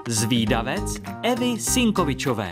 Zvídavec Evy Sinkovičové.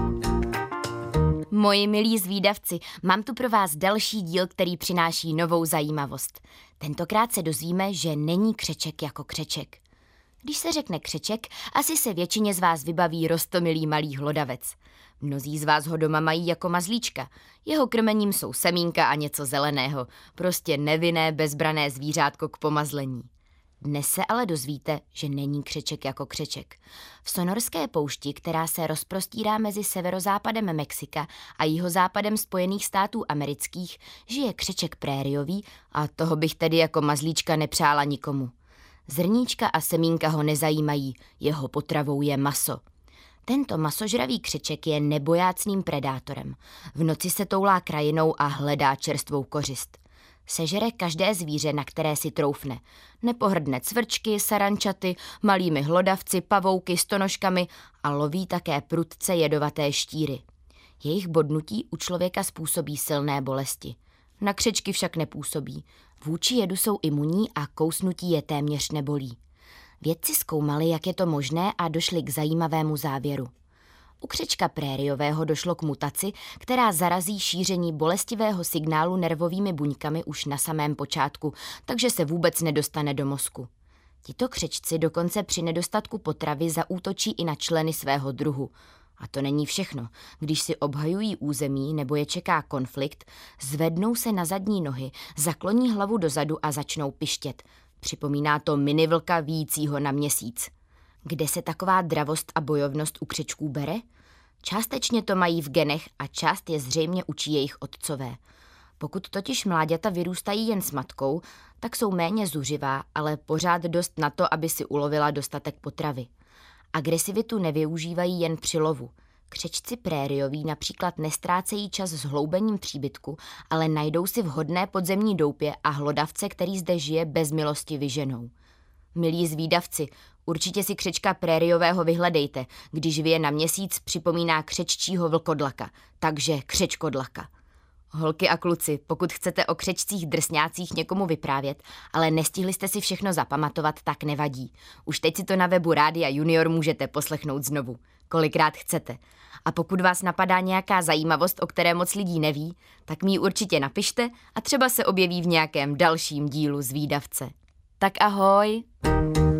Moji milí zvídavci, mám tu pro vás další díl, který přináší novou zajímavost. Tentokrát se dozvíme, že není křeček jako křeček. Když se řekne křeček, asi se většině z vás vybaví roztomilý malý hlodavec. Mnozí z vás ho doma mají jako mazlíčka. Jeho krmením jsou semínka a něco zeleného. Prostě nevinné, bezbrané zvířátko k pomazlení. Dnes se ale dozvíte, že není křeček jako křeček. V sonorské poušti, která se rozprostírá mezi severozápadem Mexika a jihozápadem Spojených států amerických, žije křeček prériový a toho bych tedy jako mazlíčka nepřála nikomu. Zrníčka a semínka ho nezajímají, jeho potravou je maso. Tento masožravý křeček je nebojácným predátorem. V noci se toulá krajinou a hledá čerstvou kořist. Sežere každé zvíře, na které si troufne. Nepohrdne cvrčky, sarančaty, malými hlodavci, pavouky, stonožkami a loví také prudce jedovaté štíry. Jejich bodnutí u člověka způsobí silné bolesti. Na křečky však nepůsobí. Vůči jedu jsou imunní a kousnutí je téměř nebolí. Vědci zkoumali, jak je to možné a došli k zajímavému závěru. U křečka prériového došlo k mutaci, která zarazí šíření bolestivého signálu nervovými buňkami už na samém počátku, takže se vůbec nedostane do mozku. Tito křečci dokonce při nedostatku potravy zaútočí i na členy svého druhu. A to není všechno. Když si obhajují území nebo je čeká konflikt, zvednou se na zadní nohy, zakloní hlavu dozadu a začnou pištět. Připomíná to minivlka vijícího na měsíc. Kde se taková dravost a bojovnost u křečků bere? Částečně to mají v genech a část je zřejmě učí jejich otcové. Pokud totiž mláďata vyrůstají jen s matkou, tak jsou méně zuřivá, ale pořád dost na to, aby si ulovila dostatek potravy. Agresivitu nevyužívají jen při lovu. Křečci prérioví například nestrácejí čas s hloubením příbytku, ale najdou si vhodné podzemní doupě a hlodavce, který zde žije, bez milosti vyženou. Milí zvídavci, určitě si křečka prériového vyhledejte, když vyje na měsíc, připomíná křeččího vlkodlaka, takže křečkodlaka. Holky a kluci, pokud chcete o křečcích drsňácích někomu vyprávět, ale nestihli jste si všechno zapamatovat, tak nevadí. Už teď si to na webu Rádia Junior můžete poslechnout znovu, kolikrát chcete. A pokud vás napadá nějaká zajímavost, o které moc lidí neví, tak mi ji určitě napište a třeba se objeví v nějakém dalším dílu Zvídavce. Tak ahoj!